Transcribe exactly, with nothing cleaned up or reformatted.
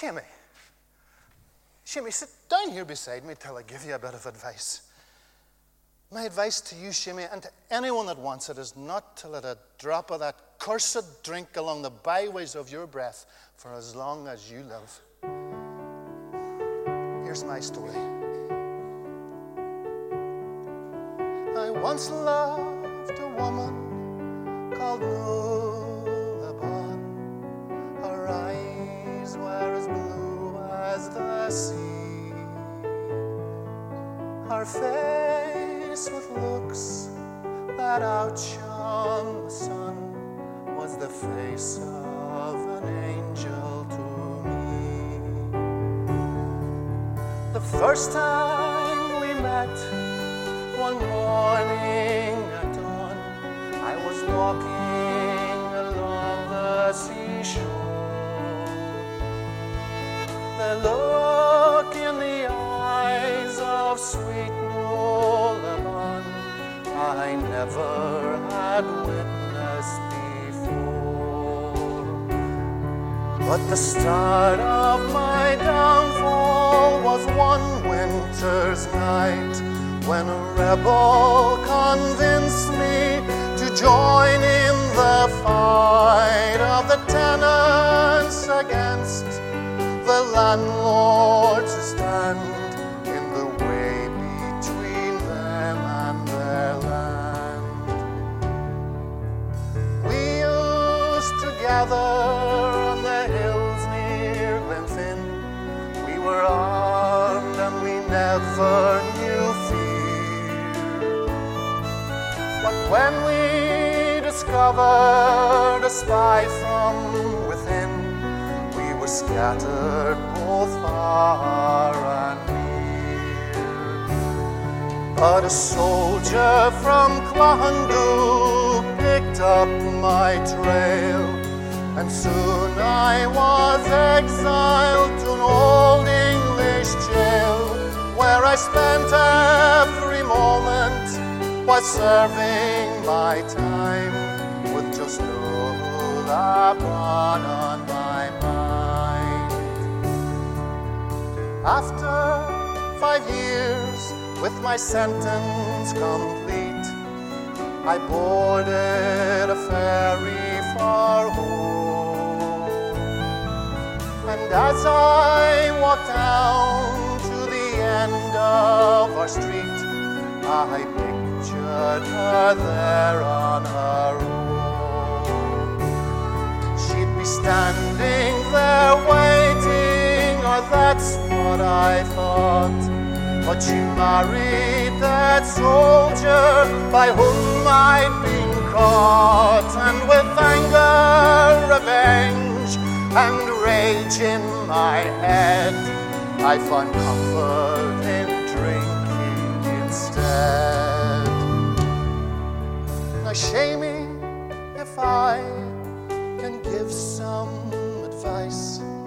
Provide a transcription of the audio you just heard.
Shimmy, Shimmy, sit down here beside me till I give you a bit of advice. My advice to you, Shimmy, and to anyone that wants it, is not to let a drop of that cursed drink along the byways of your breath for as long as you live. Here's my story. I once loved a woman called Nualaban. Her eyes were as blue as the sea. Her face with looks that outshone the sun was the face of an angel to me. The first time we met, one morning at dawn, I was walking along the seashore. The look in the eyes of sweet Nualaban I never had witnessed before. But the start of my downfall was one winter's night, when a rebel convinced me to join in the fight of the tenants against the landlords who stand in the way between them and their land. We used to gather on the hills near Glenfin. We were armed and we never knew fear. But when we discovered a spy from within, we were scattered both far and near. But a soldier from Clohandu picked up my trail, and soon I was exiled to an old English jail, where I spent every moment while serving my time with just Nualaban on my mind. After five years, with my sentence complete, I boarded a ferry for home. And as I walked down to the end of our street, I pictured her there on her own. She'd be standing there waiting, or that's what I thought. But she married that soldier by whom I'd been caught. And with anger, revenge, and rage in my head, I found comfort in drinking instead. Now shame me if I can give some advice.